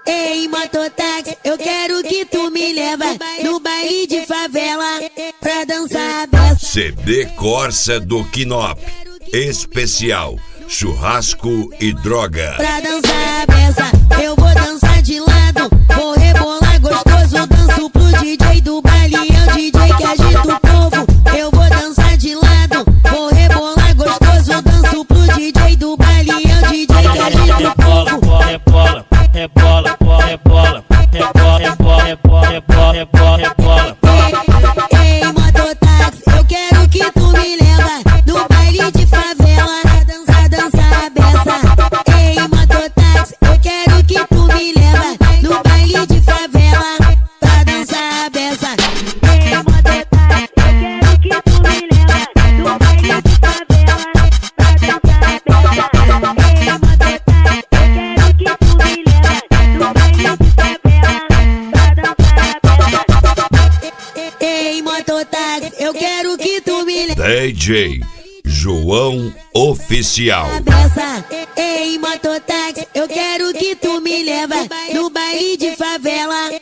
Ei, mototáxi, eu quero que tu me leva no baile de favela pra dançar a beça. CD Corsa do Quinop. Especial churrasco e droga. Pra dançar a beça, eu vou dançar de lado, vou rebolar gostoso, danço pro DJ do baile, é o DJ que agita o povo. Eu vou dançar de lado, vou rebolar gostoso, danço pro DJ do baile, é o DJ que agita o povo. Rebola, rebola, rebola, rebola, rebola, rebola, rebola, rebola, rebola. Ei, mototáxi, eu quero que tu me leva no baile de favela pra dançar a beça. Ei, mototáxi, eu quero que tu me leva no baile de favela pra dançar a beça. Ei, mototáxi, eu quero que tu me leva no baile de favela pra dançar a beça. Ei, mototáxi, eu quero que tu me leva no baile de favela pra dançar a beça. Ei, mototáxi, eu quero que tu me leva. DJ João Oficial. Ei, mototáxi, eu quero que tu me leva no baile de favela